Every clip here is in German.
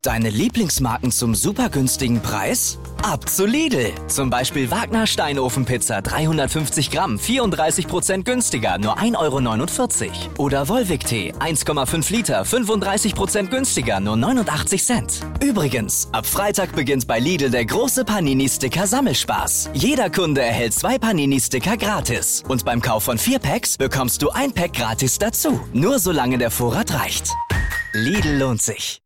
Deine Lieblingsmarken zum super günstigen Preis? Ab zu Lidl! Zum Beispiel Wagner Steinofenpizza 350 Gramm, 34% günstiger, nur 1,49 €. Oder Volvic Tee 1,5 Liter, 35% günstiger, nur 89 Cent. Übrigens, ab Freitag beginnt bei Lidl der große Panini-Sticker-Sammelspaß. Jeder Kunde erhält 2 Panini-Sticker gratis. Und beim Kauf von 4 Packs bekommst du 1 Pack gratis dazu. Nur solange der Vorrat reicht. Lidl lohnt sich.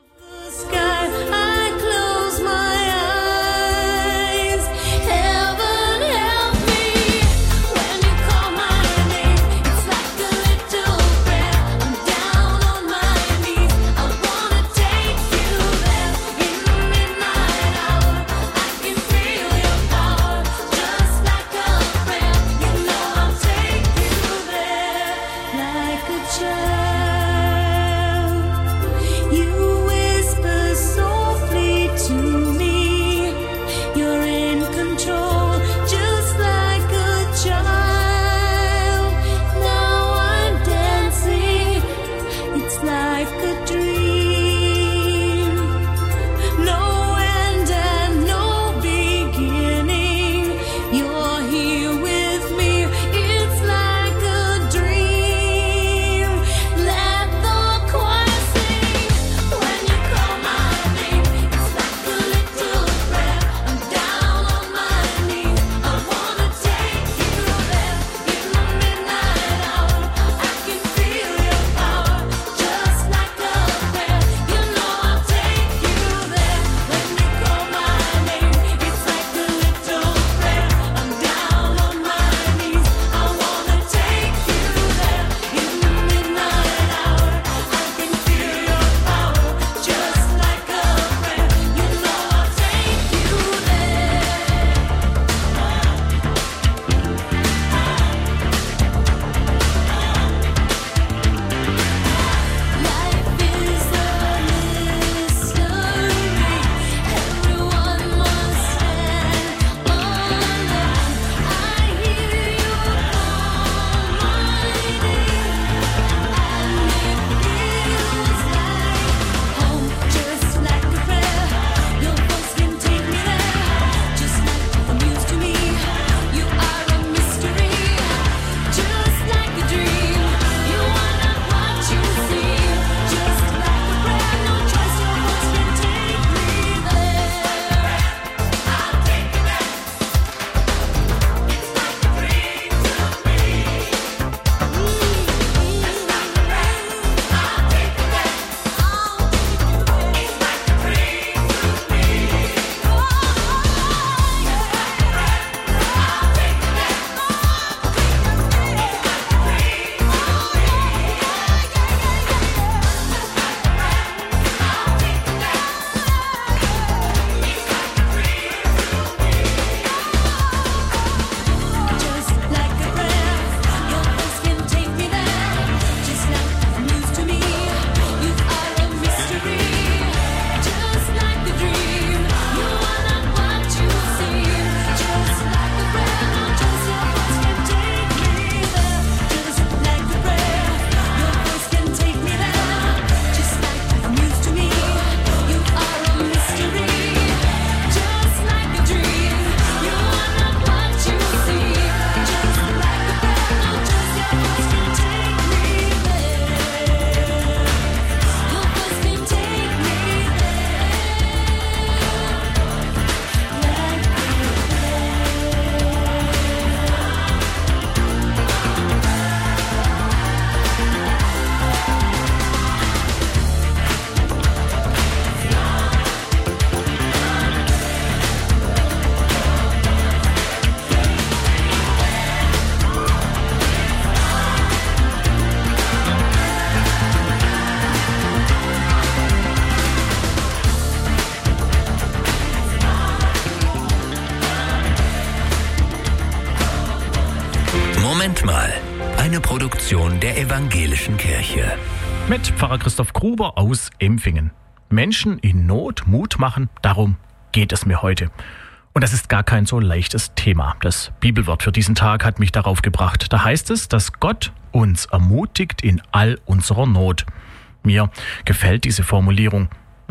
Moment mal, eine Produktion der Evangelischen Kirche. Mit Pfarrer Christoph Gruber aus Empfingen. Menschen in Not Mut machen, darum geht es mir heute. Und das ist gar kein so leichtes Thema. Das Bibelwort für diesen Tag hat mich darauf gebracht. Da heißt es, dass Gott uns ermutigt in all unserer Not. Mir gefällt diese Formulierung.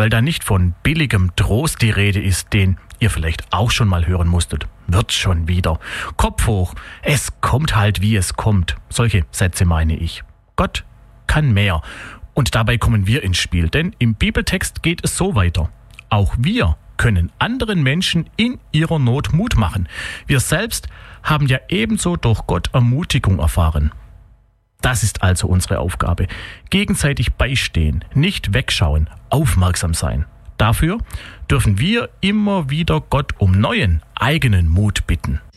weil da nicht von billigem Trost die Rede ist, den ihr vielleicht auch schon mal hören musstet. Wird schon wieder. Kopf hoch. Es kommt halt, wie es kommt. Solche Sätze meine ich. Gott kann mehr. Und dabei kommen wir ins Spiel, denn im Bibeltext geht es so weiter. Auch wir können anderen Menschen in ihrer Not Mut machen. Wir selbst haben ja ebenso durch Gott Ermutigung erfahren. Das ist also unsere Aufgabe. Gegenseitig beistehen, nicht wegschauen, aufmerksam sein. Dafür dürfen wir immer wieder Gott um neuen, eigenen Mut bitten.